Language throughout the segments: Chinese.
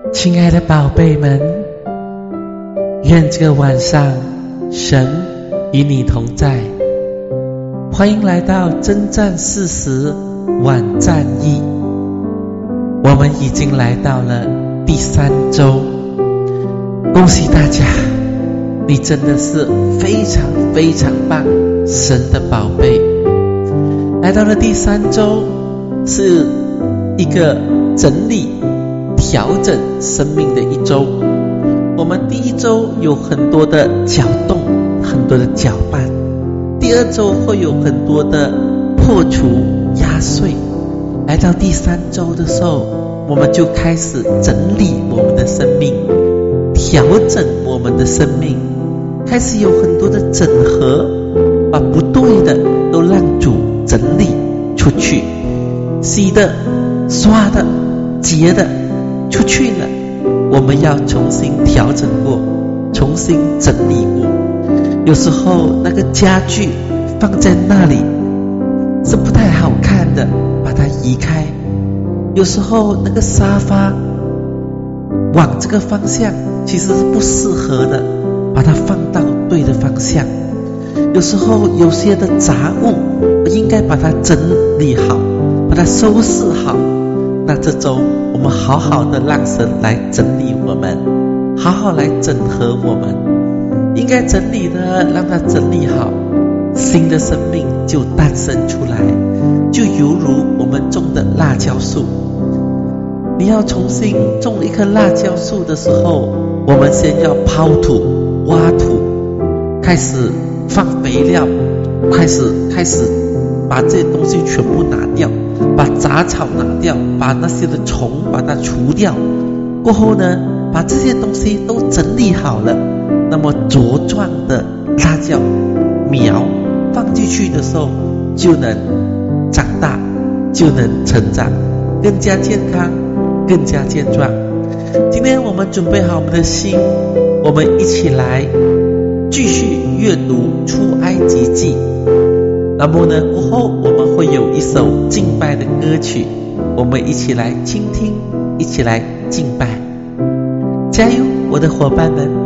亲爱的宝贝们，愿这个晚上神与你同在。欢迎来到征战40晚战役。我们已经来到了第3周，恭喜大家，你真的是非常非常棒，神的宝贝。来到了第3周，是一个整理调整生命的一周。我们第1周有很多的搅动，很多的搅拌，第2周会有很多的破除压碎。来到第3周的时候，我们就开始整理我们的生命，调整我们的生命，开始有很多的整合，把不对的都让主整理出去，洗的、刷的、洁的出去了，我们要重新调整过，重新整理过。有时候那个家具放在那里是不太好看的，把它移开。有时候那个沙发往这个方向其实是不适合的，把它放到对的方向。有时候有些的杂物应该把它整理好，把它收拾好。那这周我们好好的让神来整理我们，好好来整合我们，应该整理的让它整理好，新的生命就诞生出来，就犹如我们种的辣椒树。你要重新种一棵辣椒树的时候，我们先要刨土、挖土，开始放肥料，开始把这些东西全部拿掉，把杂草拿掉，把那些的虫把它除掉。过后呢，把这些东西都整理好了，那么茁壮的辣椒苗放进去的时候，就能长大，就能成长，更加健康，更加健壮。今天我们准备好我们的心，我们一起来继续阅读出埃及记。那么呢，过后我们会有一首敬拜的歌曲，我们一起来倾听，一起来敬拜。加油，我的伙伴们！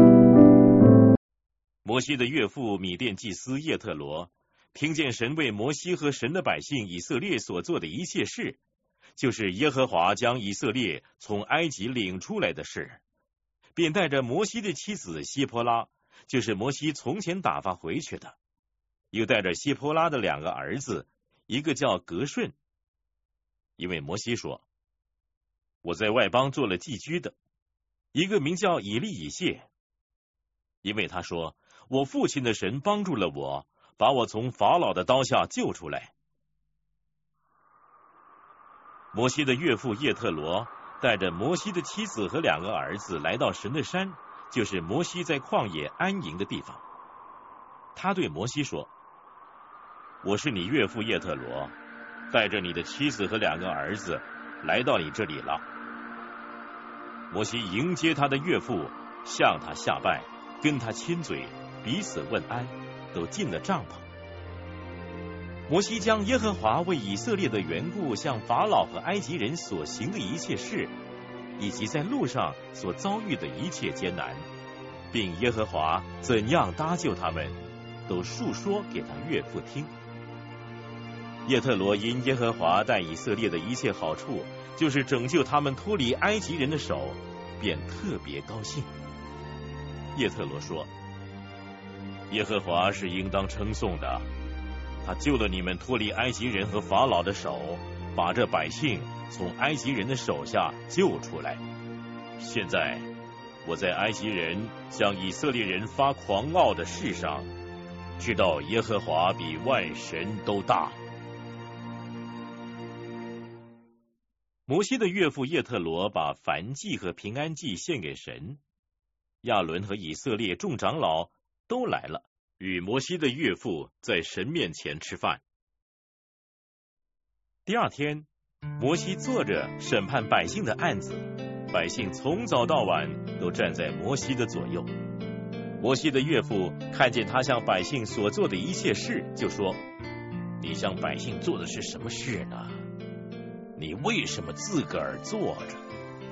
摩西的岳父米甸祭司叶特罗听见神为摩西和神的百姓以色列所做的一切事，就是耶和华将以色列从埃及领出来的事，便带着摩西的妻子希波拉，就是摩西从前打发回去的，又带着希波拉的2个儿子，一个叫革顺，因为摩西说，我在外邦做了寄居的；一个名叫以利以谢，因为他说，我父亲的神帮助了我，把我从法老的刀下救出来。摩西的岳父叶特罗带着摩西的妻子和2个儿子来到神的山，就是摩西在旷野安营的地方。他对摩西说，我是你岳父叶特罗，带着你的妻子和2个儿子来到你这里了。摩西迎接他的岳父，向他下拜，跟他亲嘴，彼此问安，都进了帐篷。摩西将耶和华为以色列的缘故向法老和埃及人所行的一切事，以及在路上所遭遇的一切艰难，并耶和华怎样搭救他们，都述说给他岳父听。叶特罗因耶和华待以色列的一切好处，就是拯救他们脱离埃及人的手，便特别高兴。叶特罗说，耶和华是应当称颂的，他救了你们脱离埃及人和法老的手，把这百姓从埃及人的手下救出来。现在我在埃及人向以色列人发狂傲的事上，知道耶和华比万神都大。摩西的岳父叶特罗把燔祭和平安祭献给神，亚伦和以色列众长老都来了，与摩西的岳父在神面前吃饭。第2天，摩西坐着审判百姓的案子，百姓从早到晚都站在摩西的左右。摩西的岳父看见他向百姓所做的一切事，就说，你向百姓做的是什么事呢？你为什么自个儿坐着？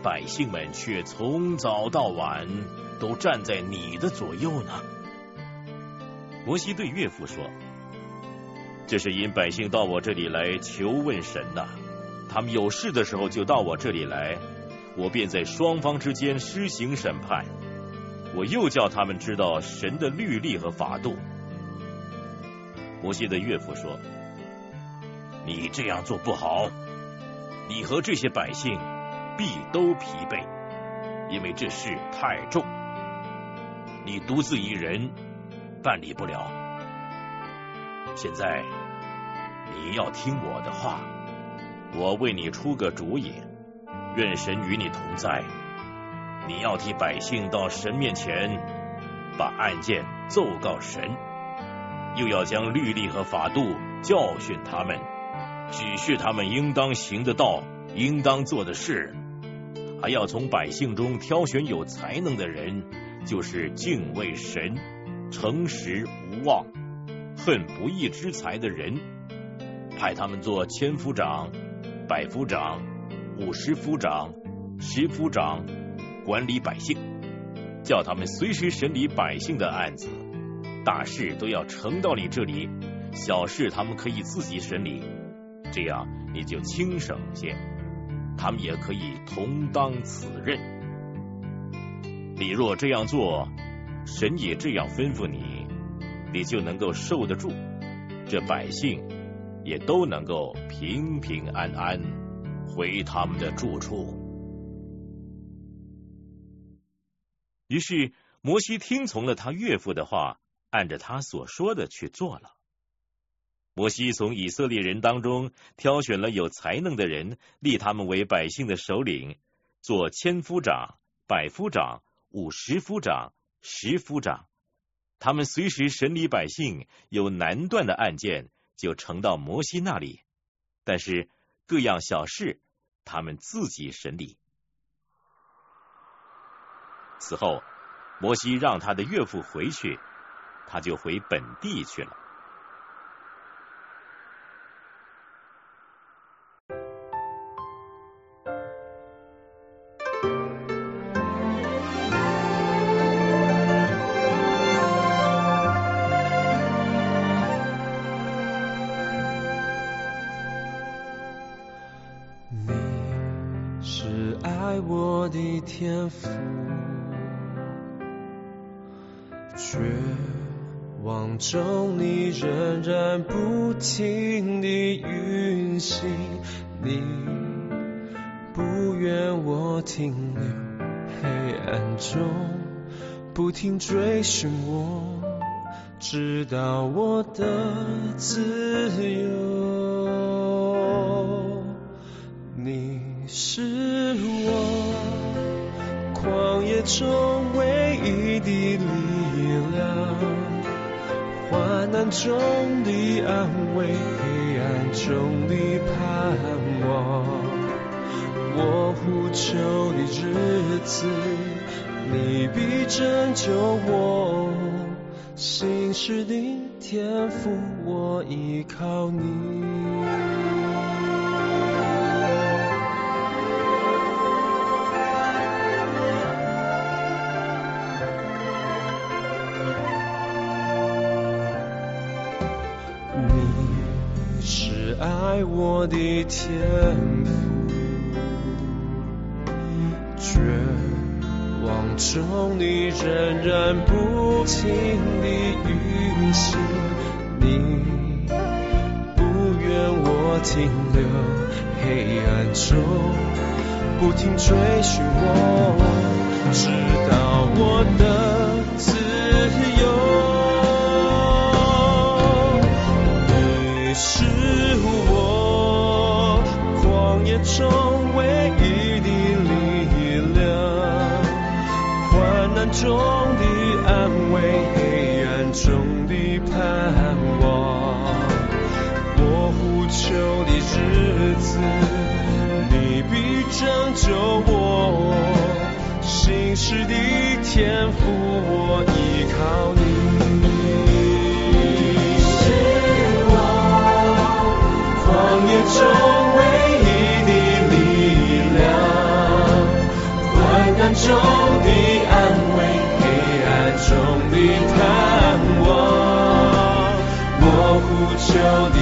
百姓们却从早到晚都站在你的左右呢？摩西对岳父说，这是因百姓到我这里来求问神呐，他们有事的时候就到我这里来，我便在双方之间施行审判，我又叫他们知道神的律例和法度。摩西的岳父说，你这样做不好，你和这些百姓必都疲惫，因为这事太重，你独自一人办理不了。现在你要听我的话，我为你出个主意，愿神与你同在。你要替百姓到神面前，把案件奏告神，又要将律例和法度教训他们，指示他们应当行的道，应当做的事，还要从百姓中挑选有才能的人，就是敬畏神、诚实无妄、恨不义之财的人，派他们做千夫长、百夫长、50夫长、10夫长，管理百姓，叫他们随时审理百姓的案子，大事都要呈到你这里，小事他们可以自己审理，这样你就轻省些，他们也可以同当此任。你若这样做，神也这样吩咐你，你就能够受得住，这百姓也都能够平平安安回他们的住处。于是摩西听从了他岳父的话，按着他所说的去做了。摩西从以色列人当中挑选了有才能的人，立他们为百姓的首领，做千夫长、百夫长、50夫长、10夫长。他们随时审理百姓有难断的案件，就呈到摩西那里，但是各样小事他们自己审理。此后摩西让他的岳父回去，他就回本地去了。 你是爱我的天父，绝望中你仍然不停地运行，你不愿我停留黑暗中，不停追寻我，直到我的自由。你是我旷野中唯一的力量，患难中的安慰，黑暗中的盼望。我呼求的日子，你必拯救我。心事的天赋，我依靠你。爱我的天父，绝望中你仍然不停地运行，你不愿我停留黑暗中，不停追寻我，直到我的自由。你是我旷野中唯一的力量，患难中的安慰，黑暗中的盼望。我呼求的日子，你必拯救我。心事的天赋，我依靠你。旷野中唯一的力量，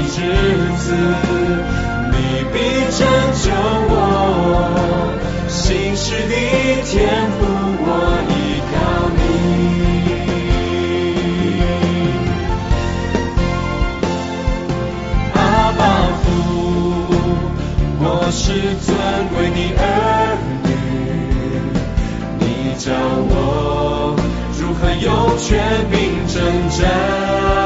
日子，你必拯救我，信实的天父，我依靠你。阿爸父，我是尊贵的儿女，你教我如何有权柄征战。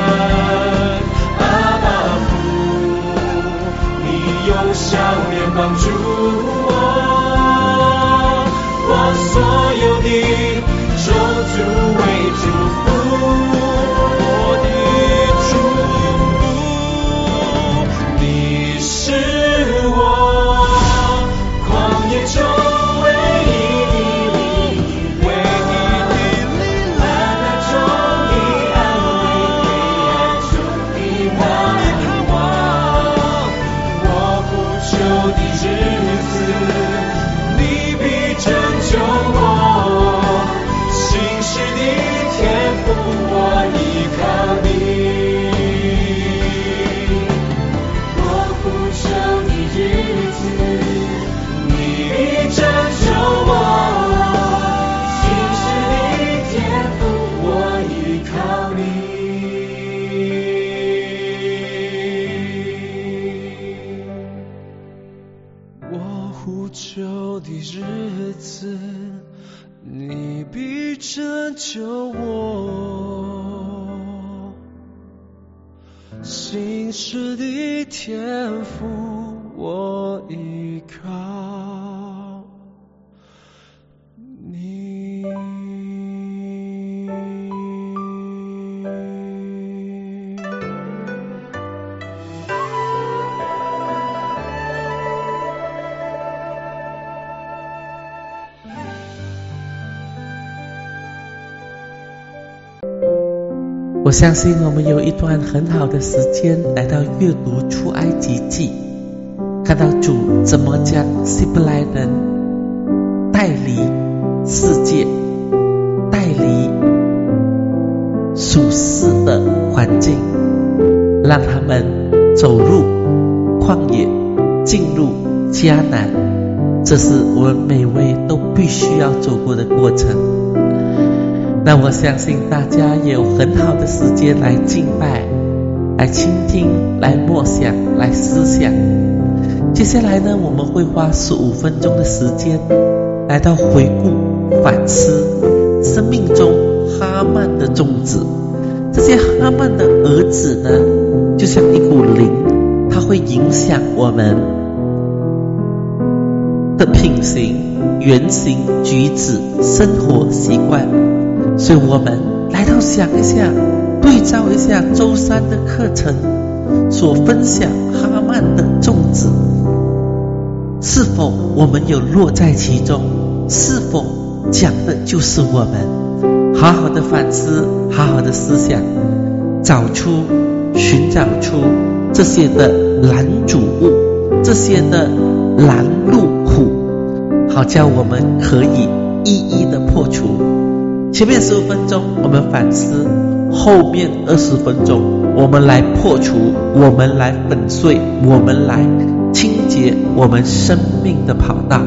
阿爸父，你用笑脸帮助我，我所有的手足为祝福，我的祝福，你是我旷野中唯一的力量，唯一的力量，患难中的安慰，黑暗中的盼望，我呼求的日子，你必拯救我，信实的天父，我依靠你。我呼求的日子，你必拯救我，信实的天父，我依靠你。我呼求的日子，你必拯救我，信实的天父，我依靠你。 我相信我们有一段很好的时间来到阅读出埃及记，看到主怎么将希伯来人带离世界，带离属世的环境，让他们走入旷野，进入迦南，这是我们每位都必须要走过的过程。那我相信大家也有很好的时间来敬拜，来倾听，来默想，来思想。接下来呢，我们会花15分钟的时间来到回顾反思生命中哈曼的种子。这些哈曼的儿子呢，就像一股灵，它会影响我们的品行、言行、举止、生活习惯。所以我们来到想一下，对照一下周3的课程所分享哈曼的种子，是否我们有落在其中？是否讲的就是我们？好好的反思，好好的思想，寻找出这些的拦阻物，这些的拦路虎，好叫我们可以一一的破除。前面15分钟我们反思，后面20分钟我们来破除，我们来粉碎，我们来清洁我们生命的跑道。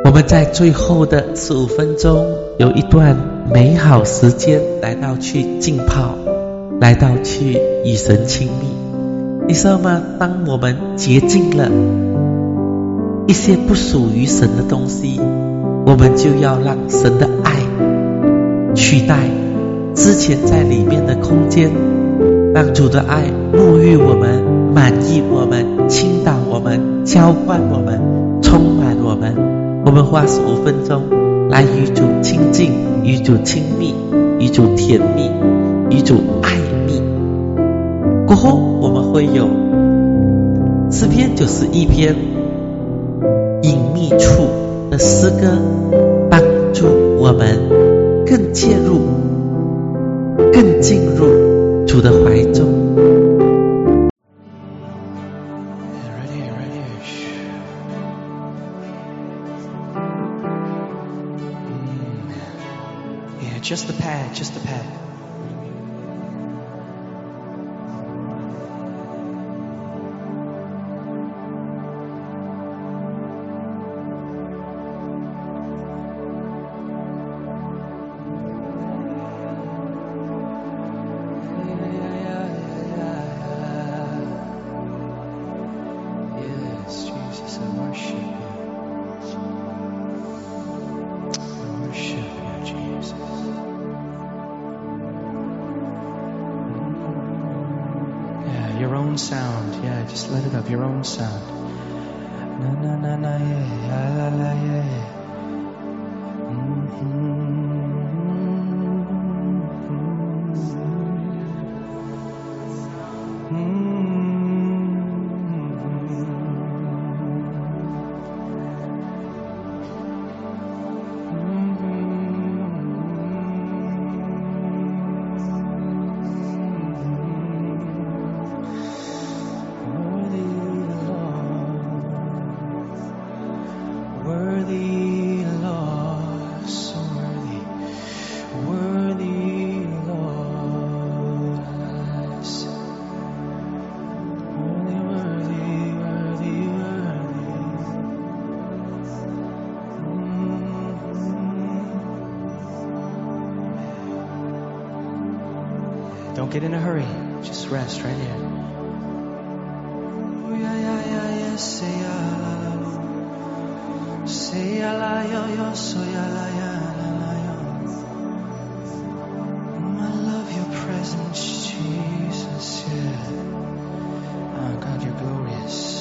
我们在最后的15分钟有一段美好时间来到去浸泡，来到去与神亲密。你知道吗？当我们洁净了一些不属于神的东西，我们就要让神的爱取代之前在里面的空间，让主的爱沐浴我们，满意我们，倾倒我们，浇灌我们，充满我们。我们花15分钟来与主亲近，与主亲密，与主甜蜜，与主爱密。过后我们会有诗篇91篇隐秘处的诗歌，帮助我们更介入，更进入主的怀中。 Just the pad, just the pad. Yes, Jesus, I worship you. I worship you, Jesus. Your own sound, yeah, just let it up, your own sound. Na na na na, yeah, la la yeah. Don't get in a hurry. Just rest right here. I love your presence, Jesus. Yeah. Oh God, you're glorious.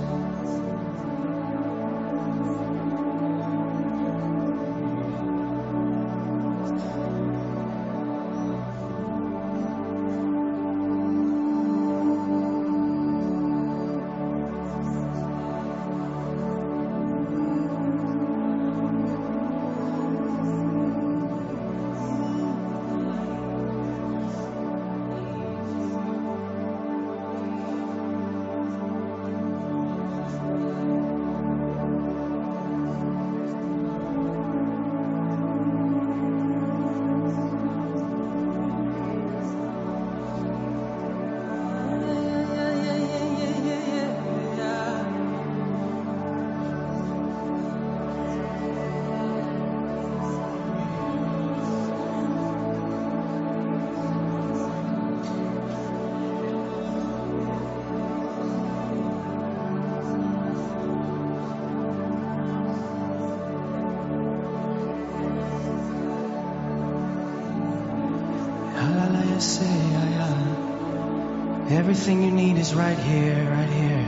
Everything you need is right here, right here.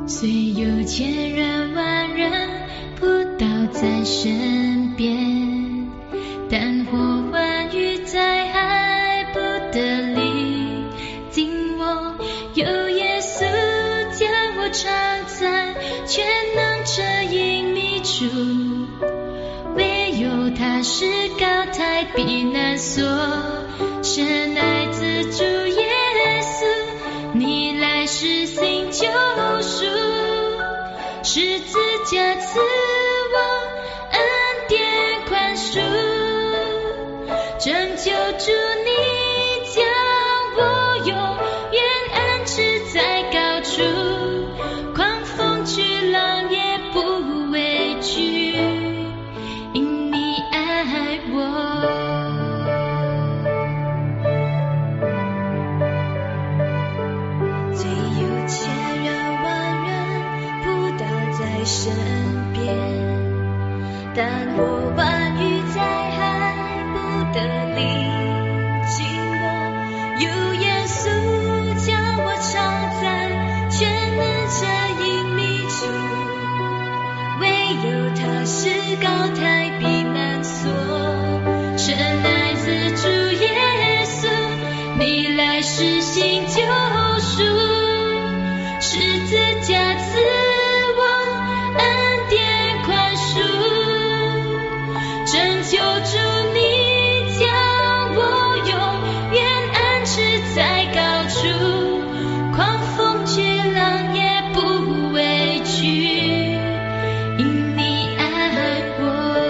虽有千人万人扑倒在身边，但祸患与灾害不得临近我。有耶稣将我藏在全能者隐秘处，唯有他是高台避难所。神爱子主耶稣，你来实行救赎，十字架赐我恩典宽恕，拯救主你将我永远安置在高处，狂风巨浪也不畏惧，因你爱我。身边，但祸患与灾害不得临近我。有耶稣将我藏在全能者隐秘处，唯有他是高台避难所。神爱子主耶稣，你来实行救赎，十字架赐拯救主你将我永远安置在高处，狂风巨浪也不畏惧，因你爱我。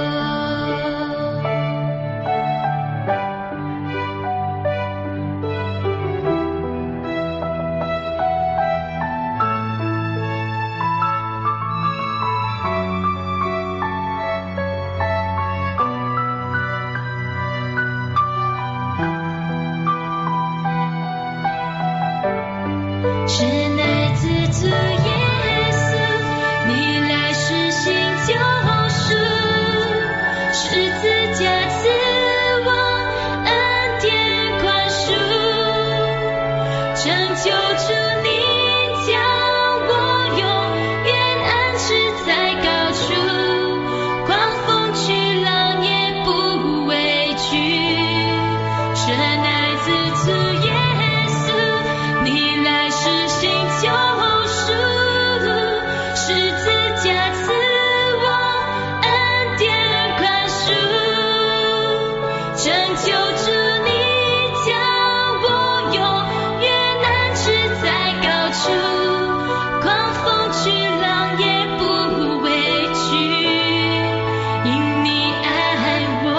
神爱子主耶稣，你来实行救赎，十字架赐我恩典宽恕，拯救主你将我永远安置在高处，狂风巨浪也不畏惧。神爱子主耶稣，你来实行救赎，十字架赐我恩典宽恕，拯救主你将我永远安置在高处，狂风巨浪也不畏惧，因你爱我。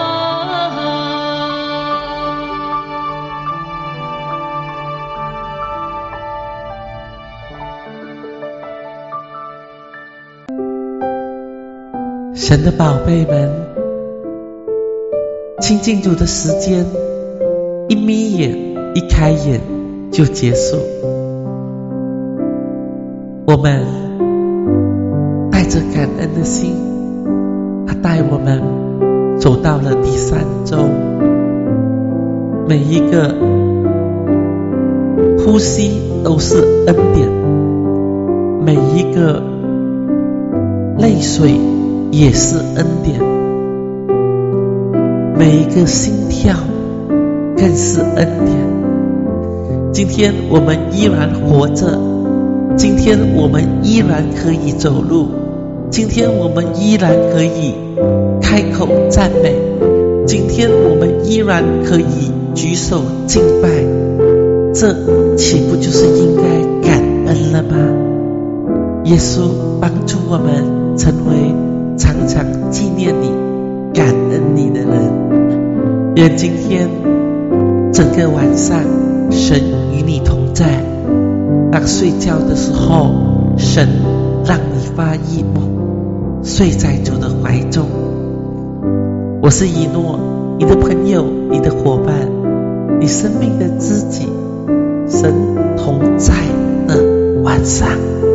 神的宝贝们，亲近主的时间一眯眼一开眼就结束，我们带着感恩的心，他带我们走到了第3周，每一个呼吸都是恩典，每一个泪水也是恩典，每一个心跳更是恩典。今天我们依然活着，今天我们依然可以走路，今天我们依然可以开口赞美，今天我们依然可以举手敬拜，这岂不就是应该感恩了吗？耶稣帮助我们成为常常纪念你、感恩你的人。愿今天整个晚上神与你同在，当睡觉的时候，神让你发异梦，睡在主的怀中。我是以诺，你的朋友，你的伙伴，你生命的知己，神同在的晚上。